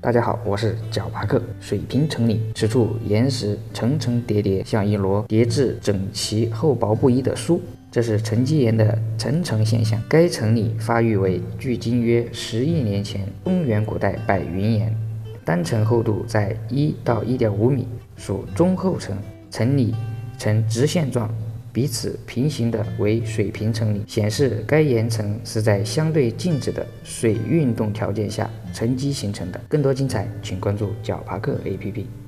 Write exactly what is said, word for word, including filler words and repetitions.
大家好，我是角巴克。水平层理，此处岩石层层叠叠，像一摞叠至整齐、厚薄不一的书，这是沉积岩的层层现象。该层理发育为距今约十亿年前中原古代百云岩，单层厚度在一到一点五米，属中厚层。层理呈直线状，彼此平行的为水平层理，显示该岩层是在相对静止的水运动条件下沉积形成的。更多精彩，请关注角巴克 A P P。